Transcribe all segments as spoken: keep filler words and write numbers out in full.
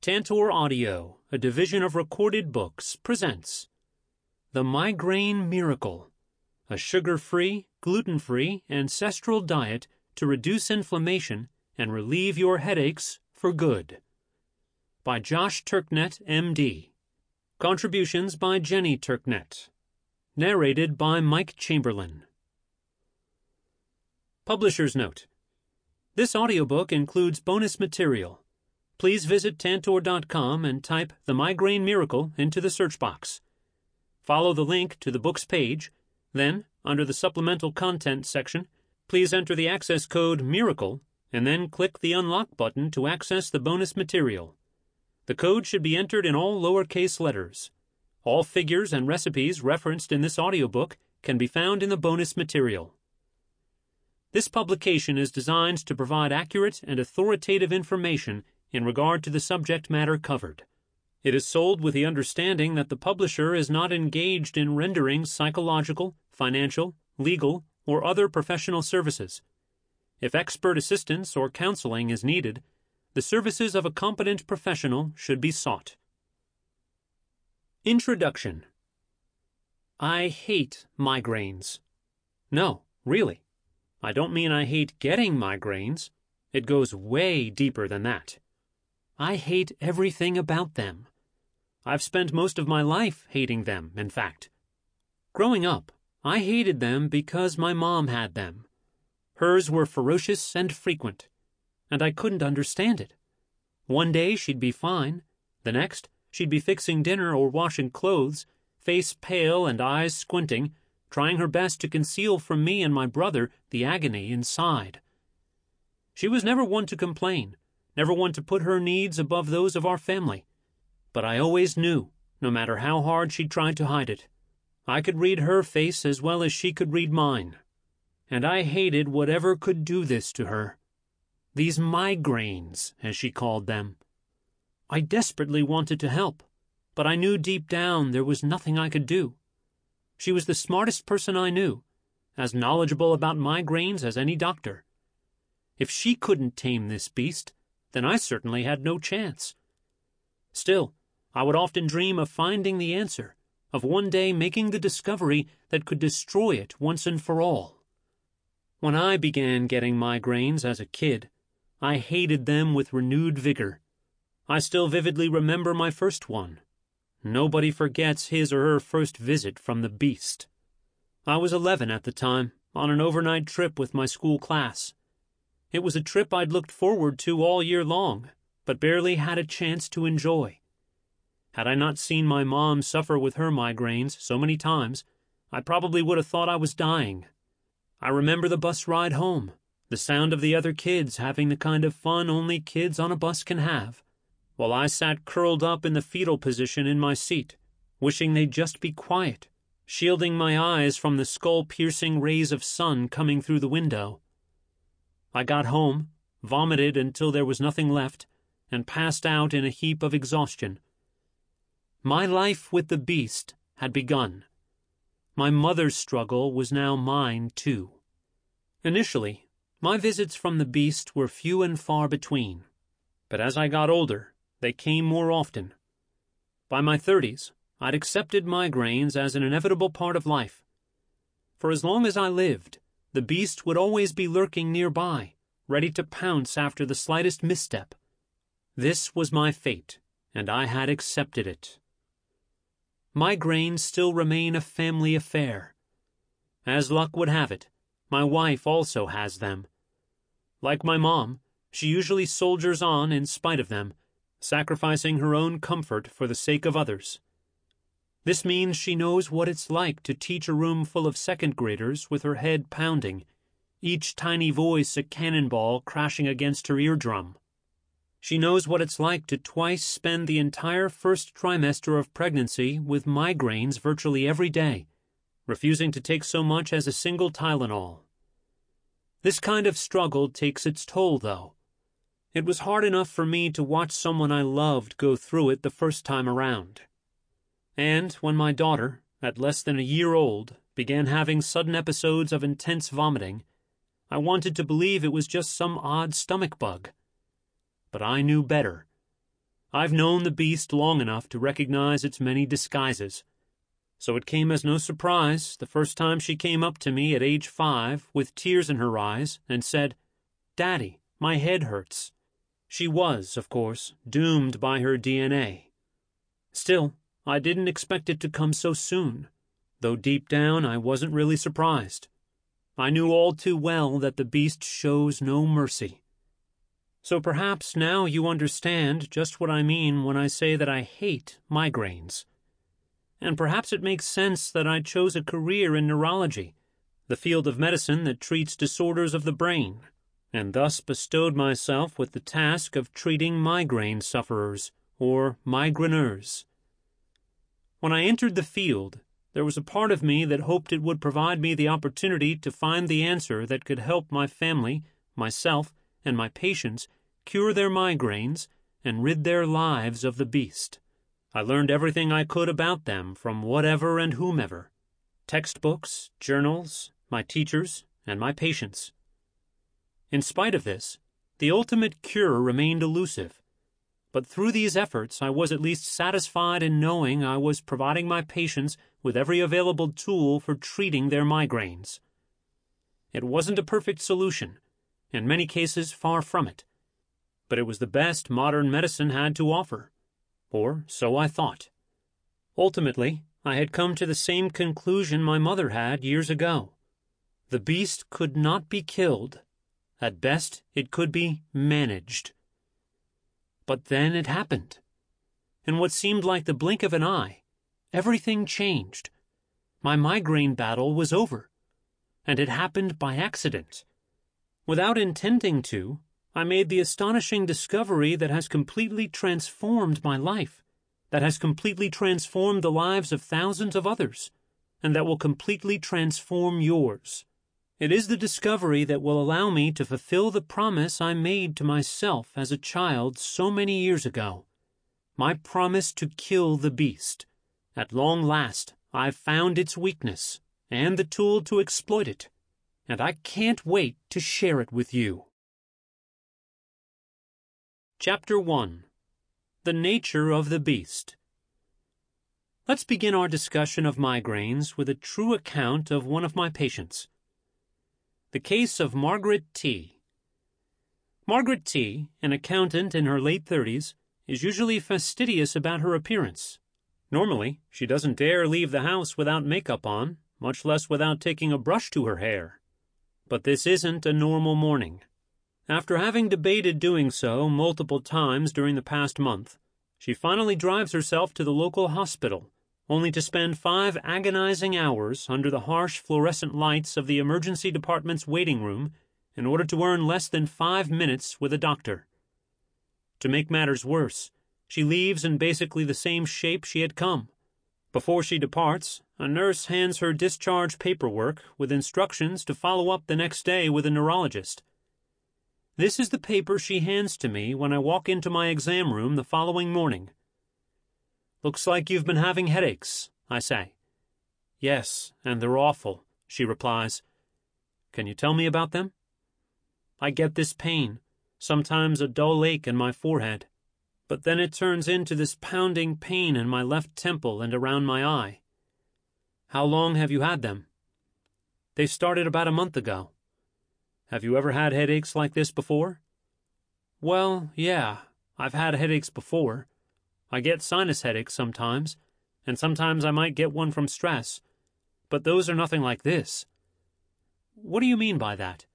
Tantor Audio, a division of Recorded Books, presents The Migraine Miracle, a sugar-free, gluten-free, ancestral diet to reduce inflammation and relieve your headaches for good. By Josh Turknet, M D. Contributions by Jenny Turknet. Narrated by Mike Chamberlain. Publisher's Note: this audiobook includes bonus material. Please visit Tantor dot com and type The Migraine Miracle into the search box. Follow the link to the book's page. Then, under the Supplemental Content section, please enter the access code MIRACLE and then click the Unlock button to access the bonus material. The code should be entered in all lowercase letters. All figures and recipes referenced in this audiobook can be found in the bonus material. This publication is designed to provide accurate and authoritative information in regard to the subject matter covered. It is sold with the understanding that the publisher is not engaged in rendering psychological, financial, legal, or other professional services. If expert assistance or counseling is needed, the services of a competent professional should be sought. Introduction. I hate migraines. No, really. I don't mean I hate getting migraines. It goes way deeper than that. I hate everything about them. I've spent most of my life hating them, in fact. Growing up, I hated them because my mom had them. Hers were ferocious and frequent, and I couldn't understand it. One day she'd be fine. The next, she'd be fixing dinner or washing clothes, face pale and eyes squinting, trying her best to conceal from me and my brother the agony inside. She was never one to complain, never one to put her needs above those of our family. But I always knew, no matter how hard she tried to hide it, I could read her face as well as she could read mine. And I hated whatever could do this to her. These migraines, as she called them. I desperately wanted to help, but I knew deep down there was nothing I could do. She was the smartest person I knew, as knowledgeable about migraines as any doctor. If she couldn't tame this beast, then I certainly had no chance. Still, I would often dream of finding the answer, of one day making the discovery that could destroy it once and for all. When I began getting migraines as a kid, I hated them with renewed vigor. I still vividly remember my first one. Nobody forgets his or her first visit from the beast. I was eleven at the time, on an overnight trip with my school class. It was a trip I'd looked forward to all year long, but barely had a chance to enjoy. Had I not seen my mom suffer with her migraines so many times, I probably would have thought I was dying. I remember the bus ride home, the sound of the other kids having the kind of fun only kids on a bus can have, while I sat curled up in the fetal position in my seat, wishing they'd just be quiet, shielding my eyes from the skull-piercing rays of sun coming through the window. I got home, vomited until there was nothing left, and passed out in a heap of exhaustion. My life with the beast had begun. My mother's struggle was now mine, too. Initially, my visits from the beast were few and far between, but as I got older, they came more often. By my thirties, I'd accepted migraines as an inevitable part of life. For as long as I lived, the beast would always be lurking nearby, ready to pounce after the slightest misstep. This was my fate, and I had accepted it. Migraines still remain a family affair. As luck would have it, my wife also has them. Like my mom, she usually soldiers on in spite of them, sacrificing her own comfort for the sake of others. This means she knows what it's like to teach a room full of second graders with her head pounding, each tiny voice a cannonball crashing against her eardrum. She knows what it's like to twice spend the entire first trimester of pregnancy with migraines virtually every day, refusing to take so much as a single Tylenol. This kind of struggle takes its toll, though. It was hard enough for me to watch someone I loved go through it the first time around. And when my daughter, at less than a year old, began having sudden episodes of intense vomiting, I wanted to believe it was just some odd stomach bug. But I knew better. I've known the beast long enough to recognize its many disguises. So it came as no surprise the first time she came up to me at age five with tears in her eyes and said, "Daddy, my head hurts." She was, of course, doomed by her D N A. Still, I didn't expect it to come so soon, though deep down I wasn't really surprised. I knew all too well that the beast shows no mercy. So perhaps now you understand just what I mean when I say that I hate migraines. And perhaps it makes sense that I chose a career in neurology, the field of medicine that treats disorders of the brain, and thus bestowed myself with the task of treating migraine sufferers, or migraineurs. When I entered the field, there was a part of me that hoped it would provide me the opportunity to find the answer that could help my family, myself, and my patients cure their migraines and rid their lives of the beast. I learned everything I could about them from whatever and whomever: textbooks, journals, my teachers, and my patients. In spite of this, the ultimate cure remained elusive. But through these efforts, I was at least satisfied in knowing I was providing my patients with every available tool for treating their migraines. It wasn't a perfect solution, in many cases far from it, but it was the best modern medicine had to offer. Or so I thought. Ultimately, I had come to the same conclusion my mother had years ago. The beast could not be killed. At best, it could be managed. But then it happened. In what seemed like the blink of an eye, everything changed. My migraine battle was over, and it happened by accident. Without intending to, I made the astonishing discovery that has completely transformed my life, that has completely transformed the lives of thousands of others, and that will completely transform yours. It is the discovery that will allow me to fulfill the promise I made to myself as a child so many years ago. My promise to kill the beast. At long last, I've found its weakness and the tool to exploit it, and I can't wait to share it with you. Chapter one. The Nature of the Beast. Let's begin our discussion of migraines with a true account of one of my patients. The case of Margaret T. Margaret T., an accountant in her late thirties, is usually fastidious about her appearance. Normally, she doesn't dare leave the house without makeup on, much less without taking a brush to her hair. But this isn't a normal morning. After having debated doing so multiple times during the past month, she finally drives herself to the local hospital, only to spend five agonizing hours under the harsh fluorescent lights of the emergency department's waiting room in order to earn less than five minutes with a doctor. To make matters worse, she leaves in basically the same shape she had come. Before she departs, a nurse hands her discharge paperwork with instructions to follow up the next day with a neurologist. This is the paper she hands to me when I walk into my exam room the following morning. "Looks like you've been having headaches," I say. "Yes, and they're awful," she replies. "Can you tell me about them?" I get this pain, sometimes a dull ache in my forehead, but then it turns into this pounding pain in my left temple and around my eye. "How long have you had them?" "They started about a month ago." "Have you ever had headaches like this before?" "Well, yeah, I've had headaches before. I get sinus headaches sometimes, and sometimes I might get one from stress, but those are nothing like this." "What do you mean by that?"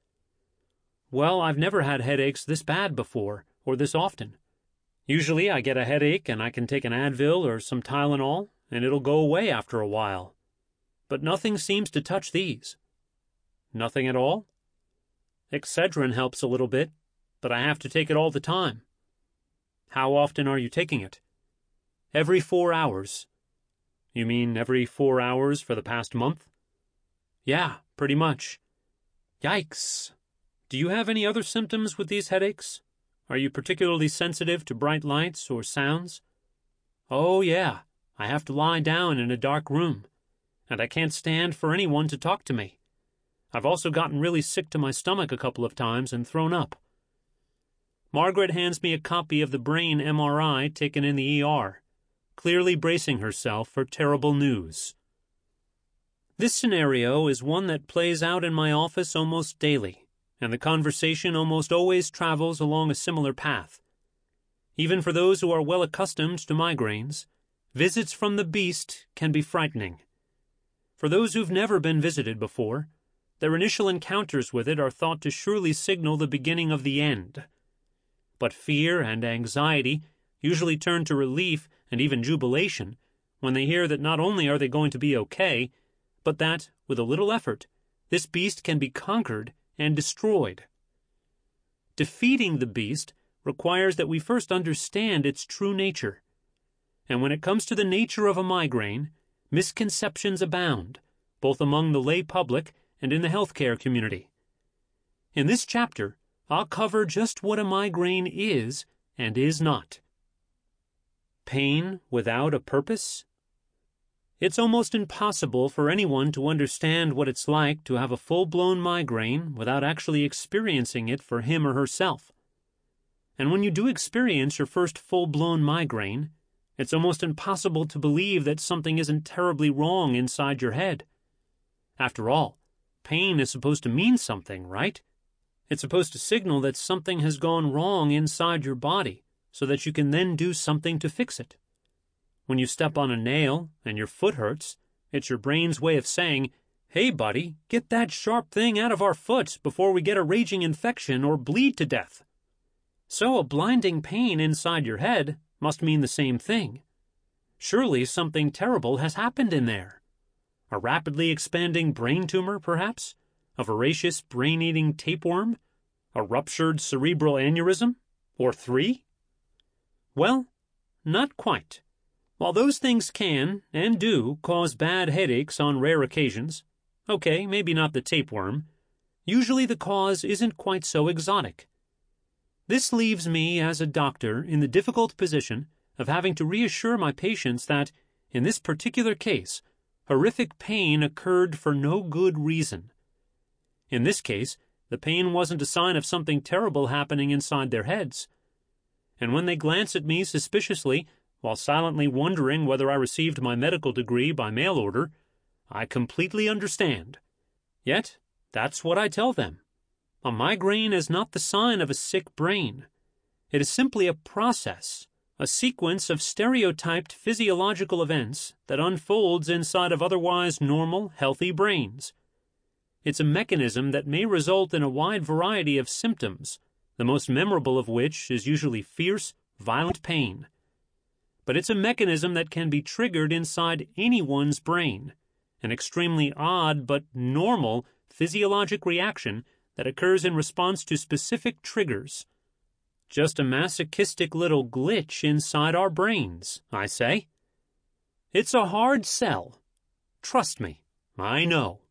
"Well, I've never had headaches this bad before, or this often. Usually I get a headache and I can take an Advil or some Tylenol, and it'll go away after a while. But nothing seems to touch these." "Nothing at all?" "Excedrin helps a little bit, but I have to take it all the time." "How often are you taking it?" "Every four hours." "You mean every four hours for the past month?" "Yeah, pretty much." "Yikes. Do you have any other symptoms with these headaches? Are you particularly sensitive to bright lights or sounds?" "Oh, yeah. I have to lie down in a dark room, and I can't stand for anyone to talk to me. I've also gotten really sick to my stomach a couple of times and thrown up." Margaret hands me a copy of the brain M R I taken in the E R, clearly bracing herself for terrible news. This scenario is one that plays out in my office almost daily, and the conversation almost always travels along a similar path. Even for those who are well accustomed to migraines, visits from the beast can be frightening. For those who've never been visited before, their initial encounters with it are thought to surely signal the beginning of the end. But fear and anxiety usually turn to relief and even jubilation when they hear that not only are they going to be okay, but that, with a little effort, this beast can be conquered and destroyed. Defeating the beast requires that we first understand its true nature. And when it comes to the nature of a migraine, misconceptions abound, both among the lay public and in the healthcare community. In this chapter, I'll cover just what a migraine is and is not. Pain without a purpose? It's almost impossible for anyone to understand what it's like to have a full-blown migraine without actually experiencing it for him or herself. And when you do experience your first full-blown migraine, it's almost impossible to believe that something isn't terribly wrong inside your head. After all, pain is supposed to mean something, right? It's supposed to signal that something has gone wrong inside your body so that you can then do something to fix it. When you step on a nail and your foot hurts, it's your brain's way of saying, "Hey, buddy, get that sharp thing out of our foot before we get a raging infection or bleed to death." So a blinding pain inside your head must mean the same thing. Surely something terrible has happened in there. A rapidly expanding brain tumor, perhaps? A voracious brain-eating tapeworm? A ruptured cerebral aneurysm? Or three? Well, not quite. While those things can, and do, cause bad headaches on rare occasions, okay, maybe not the tapeworm, usually the cause isn't quite so exotic. This leaves me as a doctor in the difficult position of having to reassure my patients that, in this particular case, horrific pain occurred for no good reason. In this case, the pain wasn't a sign of something terrible happening inside their heads. And when they glance at me suspiciously, while silently wondering whether I received my medical degree by mail order, I completely understand. Yet, that's what I tell them. A migraine is not the sign of a sick brain. It is simply a process, a sequence of stereotyped physiological events that unfolds inside of otherwise normal, healthy brains. It's a mechanism that may result in a wide variety of symptoms, the most memorable of which is usually fierce, violent pain. But it's a mechanism that can be triggered inside anyone's brain, an extremely odd but normal physiologic reaction that occurs in response to specific triggers. Just a masochistic little glitch inside our brains, I say. It's a hard sell. Trust me, I know.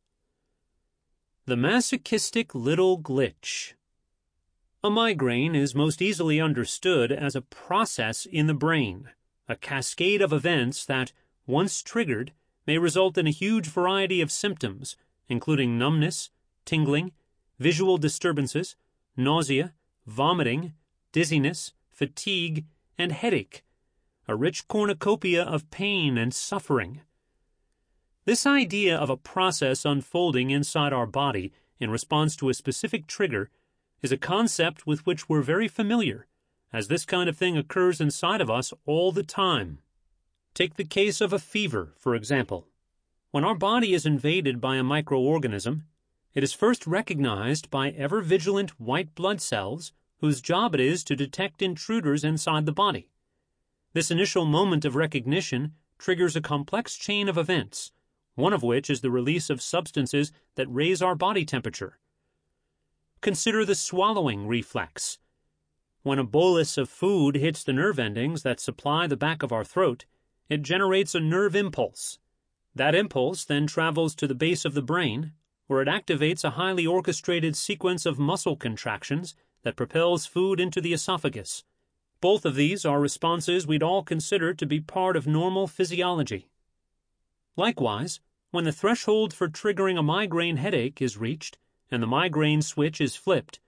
The masochistic little glitch. A migraine is most easily understood as a process in the brain, a cascade of events that, once triggered, may result in a huge variety of symptoms, including numbness, tingling, visual disturbances, nausea, vomiting, dizziness, fatigue, and headache, a rich cornucopia of pain and suffering. This idea of a process unfolding inside our body in response to a specific trigger is a concept with which we're very familiar, as this kind of thing occurs inside of us all the time. Take the case of a fever, for example. When our body is invaded by a microorganism, it is first recognized by ever-vigilant white blood cells whose job it is to detect intruders inside the body. This initial moment of recognition triggers a complex chain of events, one of which is the release of substances that raise our body temperature. Consider the swallowing reflex. When a bolus of food hits the nerve endings that supply the back of our throat, it generates a nerve impulse. That impulse then travels to the base of the brain, where it activates a highly orchestrated sequence of muscle contractions that propels food into the esophagus. Both of these are responses we'd all consider to be part of normal physiology. Likewise, when the threshold for triggering a migraine headache is reached and the migraine switch is flipped,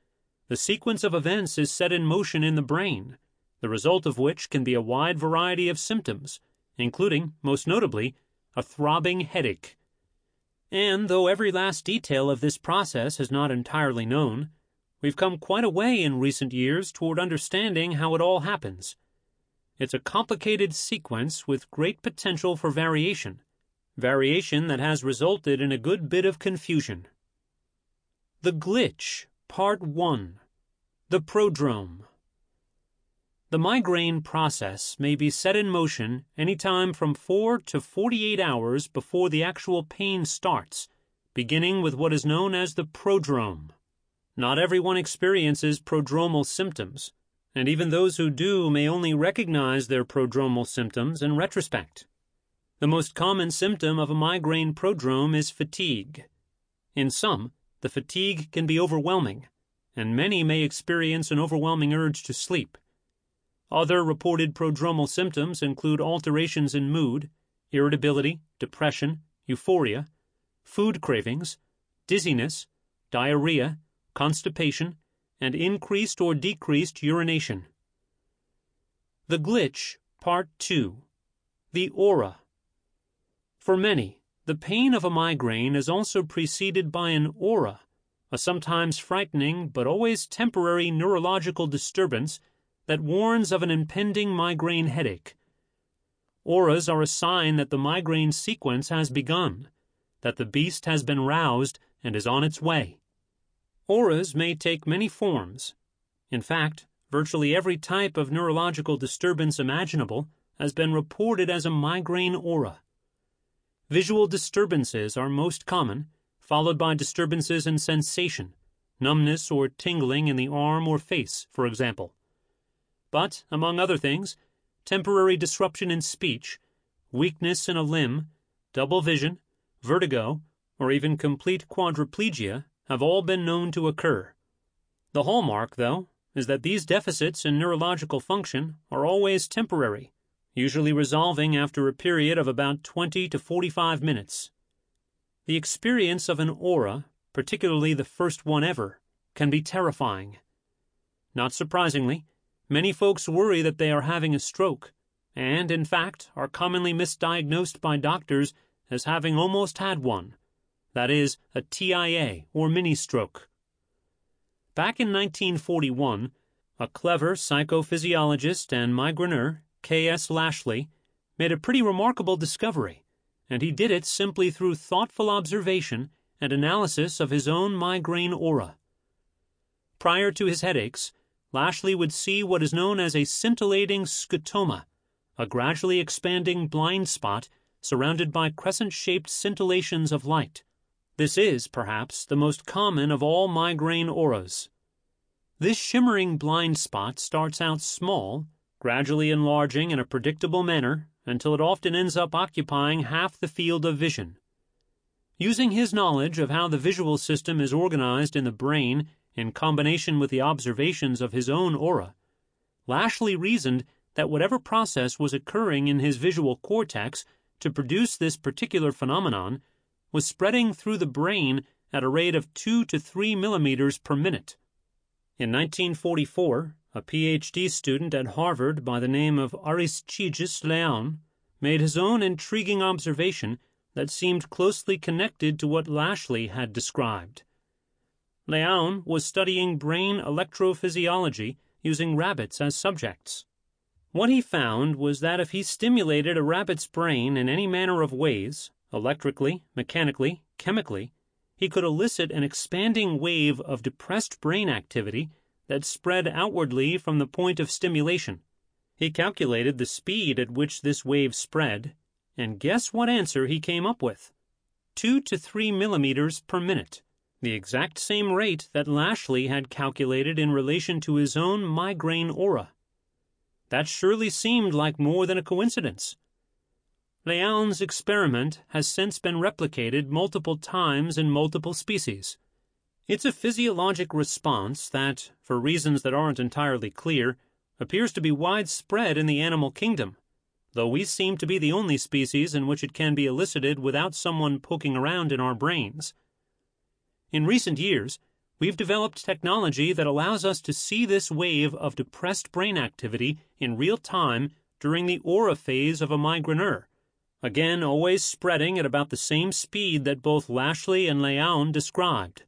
The sequence of events is set in motion in the brain, the result of which can be a wide variety of symptoms, including, most notably, a throbbing headache. And though every last detail of this process is not entirely known, we've come quite a way in recent years toward understanding how it all happens. It's a complicated sequence with great potential for variation, variation that has resulted in a good bit of confusion. The Glitch, Part one. The Prodrome. The migraine process may be set in motion anytime from four to forty-eight hours before the actual pain starts, beginning with what is known as the prodrome. Not everyone experiences prodromal symptoms, and even those who do may only recognize their prodromal symptoms in retrospect. The most common symptom of a migraine prodrome is fatigue. In some, the fatigue can be overwhelming, and many may experience an overwhelming urge to sleep. Other reported prodromal symptoms include alterations in mood, irritability, depression, euphoria, food cravings, dizziness, diarrhea, constipation, and increased or decreased urination. The Glitch, Part two. The Aura. For many, the pain of a migraine is also preceded by an aura, a sometimes frightening but always temporary neurological disturbance that warns of an impending migraine headache. Auras are a sign that the migraine sequence has begun, that the beast has been roused and is on its way. Auras may take many forms. In fact, virtually every type of neurological disturbance imaginable has been reported as a migraine aura. Visual disturbances are most common, followed by disturbances in sensation, numbness or tingling in the arm or face, for example. But, among other things, temporary disruption in speech, weakness in a limb, double vision, vertigo, or even complete quadriplegia have all been known to occur. The hallmark, though, is that these deficits in neurological function are always temporary, usually resolving after a period of about twenty to forty-five minutes. The experience of an aura, particularly the first one ever, can be terrifying. Not surprisingly, many folks worry that they are having a stroke, and, in fact, are commonly misdiagnosed by doctors as having almost had one, that is, a T I A or mini-stroke. Back in nineteen forty-one, a clever psychophysiologist and migraineur, K S Lashley, made a pretty remarkable discovery, and he did it simply through thoughtful observation and analysis of his own migraine aura. Prior to his headaches, Lashley would see what is known as a scintillating scotoma, a gradually expanding blind spot surrounded by crescent-shaped scintillations of light. This is, perhaps, the most common of all migraine auras. This shimmering blind spot starts out small, gradually enlarging in a predictable manner until it often ends up occupying half the field of vision. Using his knowledge of how the visual system is organized in the brain in combination with the observations of his own aura, Lashley reasoned that whatever process was occurring in his visual cortex to produce this particular phenomenon was spreading through the brain at a rate of two to three millimeters per minute. In nineteen forty-four, a P H D student at Harvard by the name of Aristides Leon made his own intriguing observation that seemed closely connected to what Lashley had described. Leon was studying brain electrophysiology using rabbits as subjects. What he found was that if he stimulated a rabbit's brain in any manner of ways, electrically, mechanically, chemically, he could elicit an expanding wave of depressed brain activity that spread outwardly from the point of stimulation. He calculated the speed at which this wave spread, and guess what answer he came up with? Two to three millimeters per minute, the exact same rate that Lashley had calculated in relation to his own migraine aura. That surely seemed like more than a coincidence. Leon's experiment has since been replicated multiple times in multiple species. It's a physiologic response that, for reasons that aren't entirely clear, appears to be widespread in the animal kingdom, though we seem to be the only species in which it can be elicited without someone poking around in our brains. In recent years, we've developed technology that allows us to see this wave of depressed brain activity in real time during the aura phase of a migraineur, again always spreading at about the same speed that both Lashley and Leon described.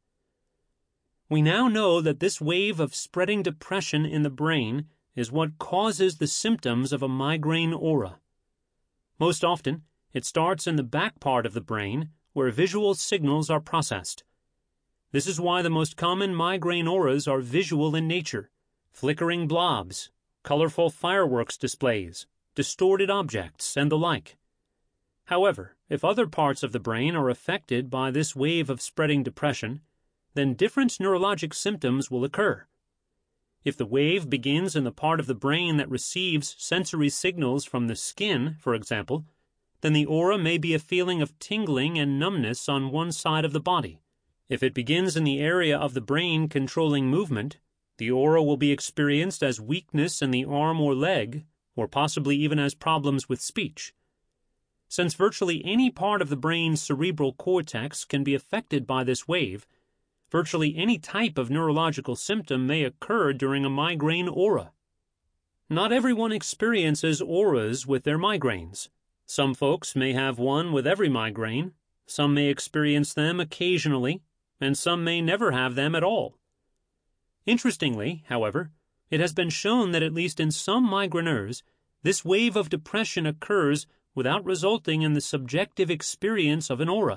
We now know that this wave of spreading depression in the brain is what causes the symptoms of a migraine aura. Most often, it starts in the back part of the brain where visual signals are processed. This is why the most common migraine auras are visual in nature: flickering blobs, colorful fireworks displays, distorted objects, and the like. However, if other parts of the brain are affected by this wave of spreading depression, then different neurologic symptoms will occur. If the wave begins in the part of the brain that receives sensory signals from the skin, for example, then the aura may be a feeling of tingling and numbness on one side of the body. If it begins in the area of the brain controlling movement, the aura will be experienced as weakness in the arm or leg, or possibly even as problems with speech. Since virtually any part of the brain's cerebral cortex can be affected by this wave, virtually any type of neurological symptom may occur during a migraine aura. Not everyone experiences auras with their migraines. Some folks may have one with every migraine, some may experience them occasionally, and some may never have them at all. Interestingly, however, it has been shown that at least in some migraineurs, this wave of depression occurs without resulting in the subjective experience of an aura.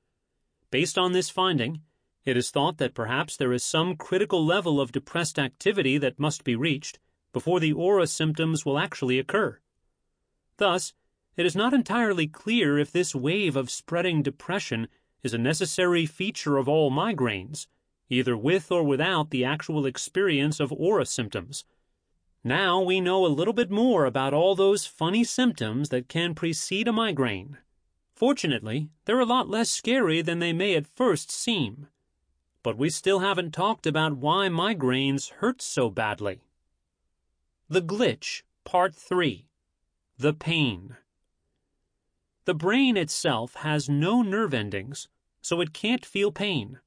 Based on this finding, it is thought that perhaps there is some critical level of depressed activity that must be reached before the aura symptoms will actually occur. Thus, it is not entirely clear if this wave of spreading depression is a necessary feature of all migraines, either with or without the actual experience of aura symptoms. Now we know a little bit more about all those funny symptoms that can precede a migraine. Fortunately, they're a lot less scary than they may at first seem. But we still haven't talked about why migraines hurt so badly. The Glitch, Part three. The Pain. The brain itself has no nerve endings, so it can't feel pain.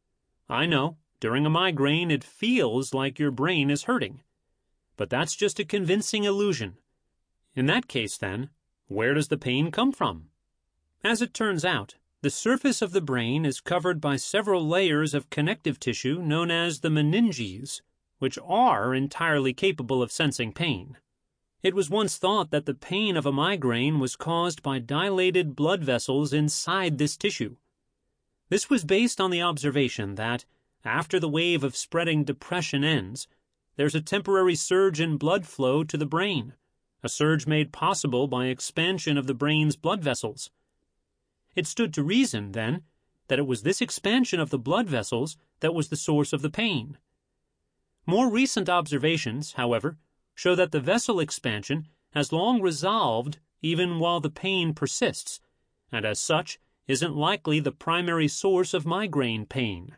I know, during a migraine it feels like your brain is hurting. But that's just a convincing illusion. In that case, then, where does the pain come from? As it turns out, the surface of the brain is covered by several layers of connective tissue known as the meninges, which are entirely capable of sensing pain. It was once thought that the pain of a migraine was caused by dilated blood vessels inside this tissue. This was based on the observation that, after the wave of spreading depression ends, there's a temporary surge in blood flow to the brain, a surge made possible by expansion of the brain's blood vessels. It stood to reason, then, that it was this expansion of the blood vessels that was the source of the pain. More recent observations, however, show that the vessel expansion has long resolved even while the pain persists, and as such isn't likely the primary source of migraine pain.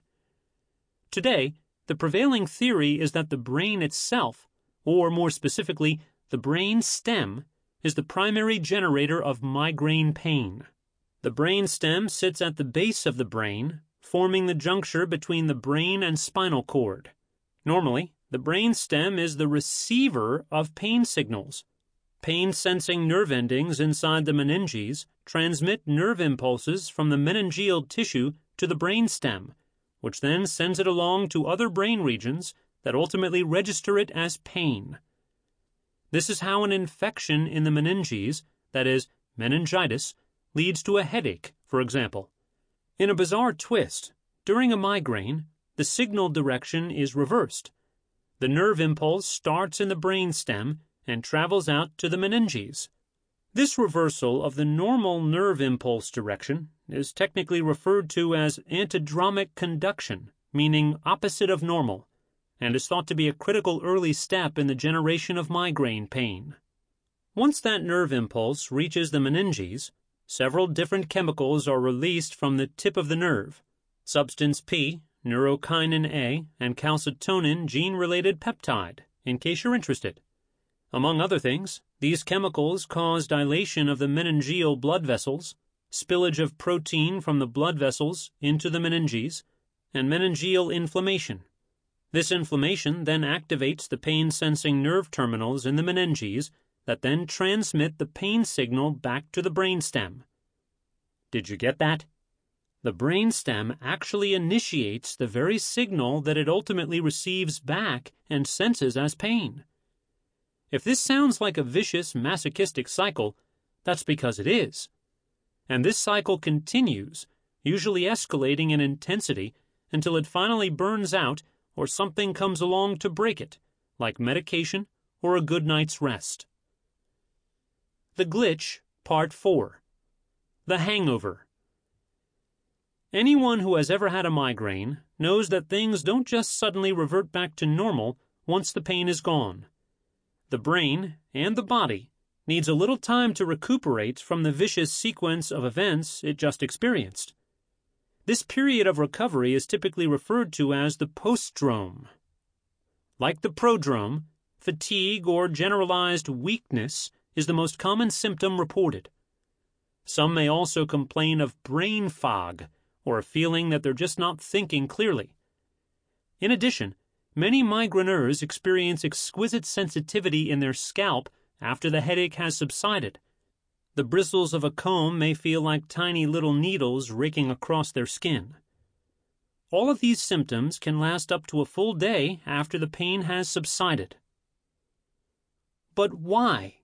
Today, the prevailing theory is that the brain itself, or more specifically, the brain stem, is the primary generator of migraine pain. The brain stem sits at the base of the brain, forming the juncture between the brain and spinal cord. Normally, the brain stem is the receiver of pain signals. Pain-sensing nerve endings inside the meninges transmit nerve impulses from the meningeal tissue to the brain stem, which then sends it along to other brain regions that ultimately register it as pain. This is how an infection in the meninges, that is, meningitis, leads to a headache, for example. In a bizarre twist, during a migraine, the signal direction is reversed. The nerve impulse starts in the brain stem and travels out to the meninges. This reversal of the normal nerve impulse direction is technically referred to as antidromic conduction, meaning opposite of normal, and is thought to be a critical early step in the generation of migraine pain. Once that nerve impulse reaches the meninges, several different chemicals are released from the tip of the nerve: substance P, neurokinin A, and calcitonin gene-related peptide, in case you're interested. Among other things, these chemicals cause dilation of the meningeal blood vessels, spillage of protein from the blood vessels into the meninges, and meningeal inflammation. This inflammation then activates the pain-sensing nerve terminals in the meninges that then transmit the pain signal back to the brainstem. Did you get that? The brainstem actually initiates the very signal that it ultimately receives back and senses as pain. If this sounds like a vicious, masochistic cycle, that's because it is. And this cycle continues, usually escalating in intensity until it finally burns out or something comes along to break it, like medication or a good night's rest. The Glitch, Part four. The Hangover. Anyone who has ever had a migraine knows that things don't just suddenly revert back to normal once the pain is gone. The brain and the body needs a little time to recuperate from the vicious sequence of events it just experienced. This period of recovery is typically referred to as the postdrome. Like the prodrome, fatigue or generalized weakness is the most common symptom reported. Some may also complain of brain fog, or a feeling that they're just not thinking clearly. In addition, many migraineurs experience exquisite sensitivity in their scalp after the headache has subsided. The bristles of a comb may feel like tiny little needles raking across their skin. All of these symptoms can last up to a full day after the pain has subsided. But why?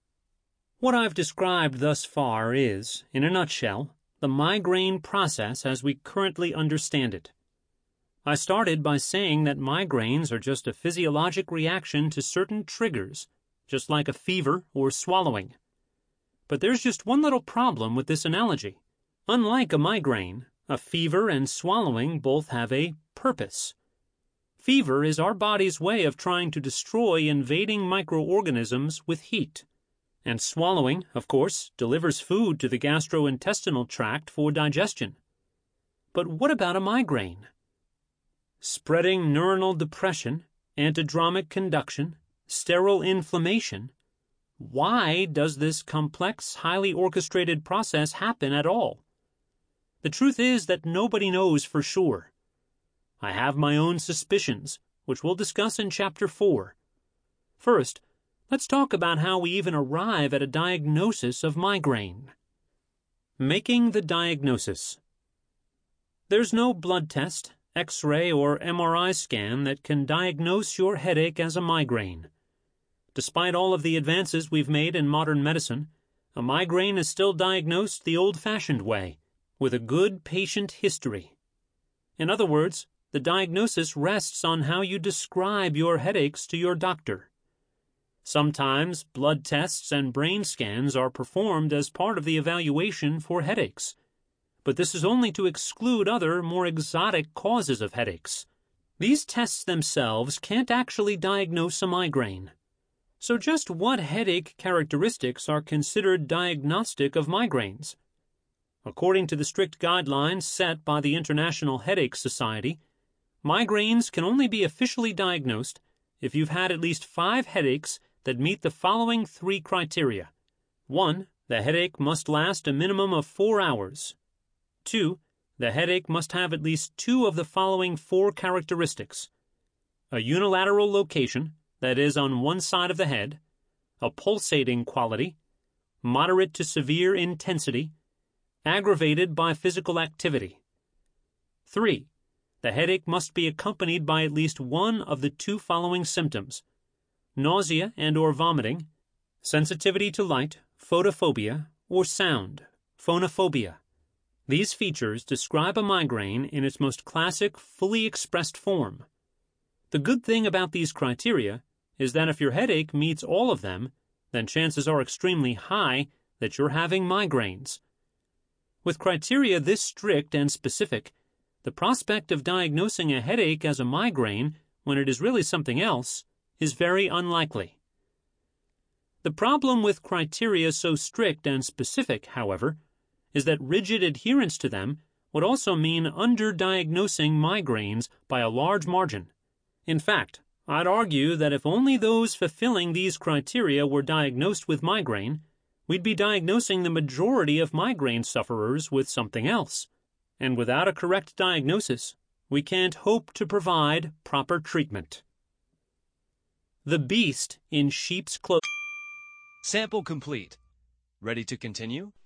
What I've described thus far is, in a nutshell, the migraine process as we currently understand it. I started by saying that migraines are just a physiologic reaction to certain triggers, just like a fever or swallowing. But there's just one little problem with this analogy. Unlike a migraine, a fever and swallowing both have a purpose. Fever is our body's way of trying to destroy invading microorganisms with heat. And swallowing, of course, delivers food to the gastrointestinal tract for digestion. But what about a migraine? Spreading neuronal depression, antidromic conduction, sterile inflammation. Why does this complex, highly orchestrated process happen at all? The truth is that nobody knows for sure. I have my own suspicions, which we'll discuss in Chapter four. First, let's talk about how we even arrive at a diagnosis of migraine. Making the diagnosis. There's no blood test, X-ray, or M R I scan that can diagnose your headache as a migraine. Despite all of the advances we've made in modern medicine, a migraine is still diagnosed the old-fashioned way, with a good patient history. In other words, the diagnosis rests on how you describe your headaches to your doctor. Sometimes blood tests and brain scans are performed as part of the evaluation for headaches, but this is only to exclude other, more exotic causes of headaches. These tests themselves can't actually diagnose a migraine. So just what headache characteristics are considered diagnostic of migraines? According to the strict guidelines set by the International Headache Society, migraines can only be officially diagnosed if you've had at least five headaches that meet the following three criteria. One, the headache must last a minimum of four hours. Two, the headache must have at least two of the following four characteristics: a unilateral location, that is, on one side of the head, a pulsating quality, moderate to severe intensity, aggravated by physical activity. Three, the headache must be accompanied by at least one of the two following symptoms: nausea and or vomiting, sensitivity to light, photophobia, or sound, phonophobia. These features describe a migraine in its most classic, fully expressed form. The good thing about these criteria is that if your headache meets all of them, then chances are extremely high that you're having migraines. With criteria this strict and specific, the prospect of diagnosing a headache as a migraine when it is really something else is very unlikely. The problem with criteria so strict and specific, however, is that rigid adherence to them would also mean underdiagnosing migraines by a large margin. In fact, I'd argue that if only those fulfilling these criteria were diagnosed with migraine, we'd be diagnosing the majority of migraine sufferers with something else. And without a correct diagnosis, We can't hope to provide proper treatment. The beast in sheep's clothing. Sample complete. Ready to continue?